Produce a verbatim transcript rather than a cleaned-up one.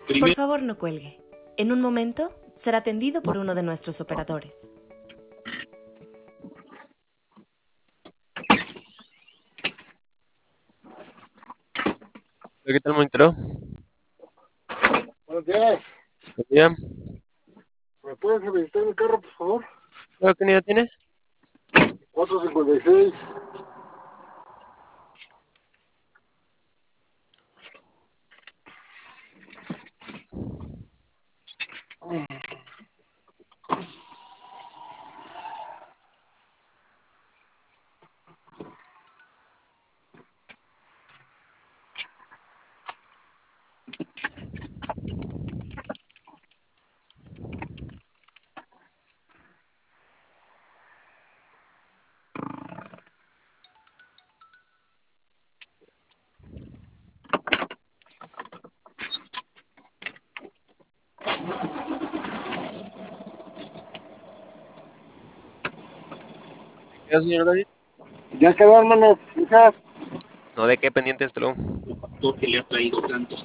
Por favor, no cuelgue. En un momento, será atendido por uno de nuestros operadores. ¿Qué tal, monitoreo? Buenos días. Buen día. ¿Me puedes revisar mi carro, por favor? ¿Qué unidad tiene? cuatro cincuenta y seis. ¿Qué, señor David? Ya quedó, hermano. Hijas. No, ¿de qué pendiente esto? El factor que le ha traído tantos